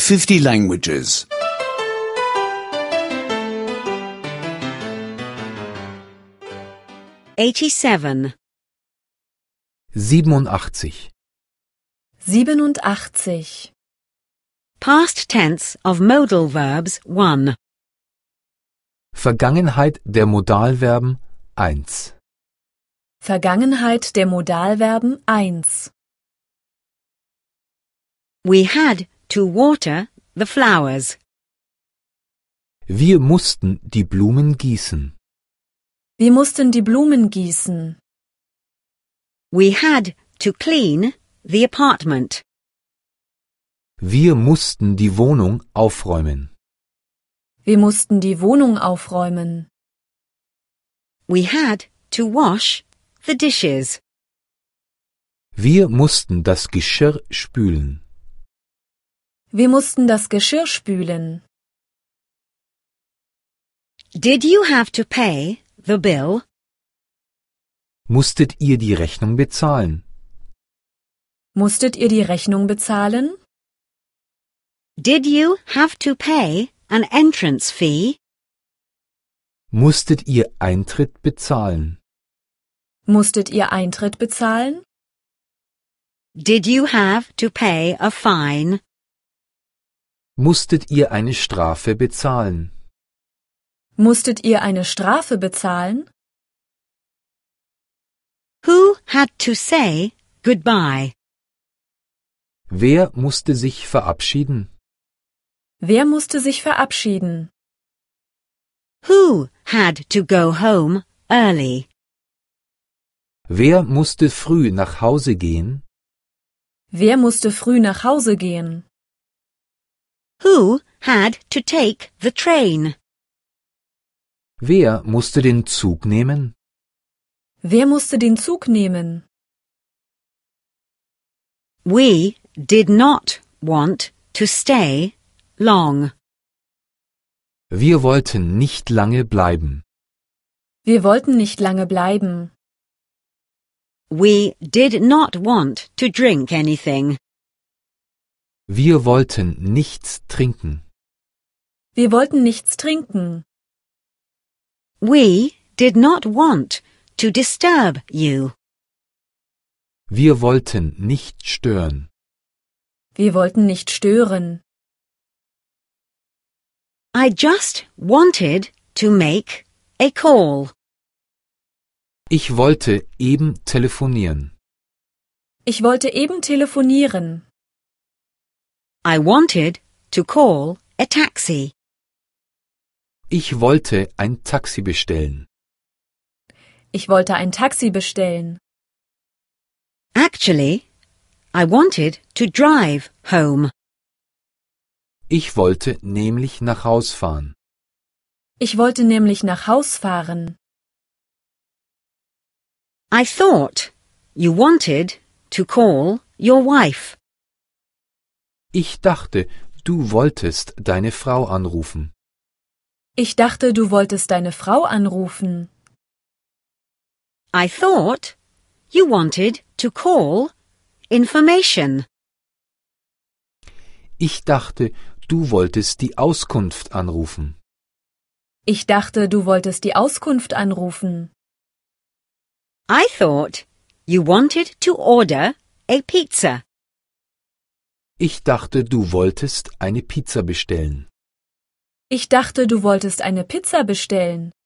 50 languages. 87. 87. 87. Past tense of modal verbs 1. Vergangenheit der Modalverben 1. Vergangenheit der Modalverben 1. We had to water the flowers. Wir mussten die Blumen gießen. Wir mussten die Blumen gießen. We had to clean the apartment. Wir mussten die Wohnung aufräumen. Wir mussten die Wohnung aufräumen. We had to wash the dishes. Wir mussten das Geschirr spülen. Wir mussten das Geschirr spülen. Did you have to pay the bill? Musstet ihr die Rechnung bezahlen? Musstet ihr die Rechnung bezahlen? Did you have to pay an entrance fee? Musstet ihr Eintritt bezahlen? Musstet ihr Eintritt bezahlen? Did you have to pay a fine? Musstet ihr eine Strafe bezahlen? Musstet ihr eine Strafe bezahlen? Who had to say goodbye? Wer musste sich verabschieden? Wer musste sich verabschieden? Who had to go home early? Wer musste früh nach Hause gehen? Wer musste früh nach Hause gehen? Who had to take the train? Wer musste den Zug nehmen? Wer musste den Zug nehmen? We did not want to stay long. Wir wollten nicht lange bleiben. Wir wollten nicht lange bleiben. We did not want to drink anything. Wir wollten nichts trinken. Wir wollten nichts trinken. We did not want to disturb you. Wir wollten nicht stören. Wir wollten nicht stören. I just wanted to make a call. Ich wollte eben telefonieren. Ich wollte eben telefonieren. I wanted to call a taxi. Ich wollte ein Taxi bestellen. Ich wollte ein Taxi bestellen. Actually, I wanted to drive home. Ich wollte nämlich nach Haus fahren. Ich wollte nämlich nach Haus fahren. I thought you wanted to call your wife. Ich dachte, du wolltest deine Frau anrufen. Ich dachte, du wolltest deine Frau anrufen. I thought you wanted to call information. Ich dachte, du wolltest die Auskunft anrufen. Ich dachte, du wolltest die Auskunft anrufen. I thought you wanted to order a pizza. Ich dachte, du wolltest eine Pizza bestellen. Ich dachte, du wolltest eine Pizza bestellen.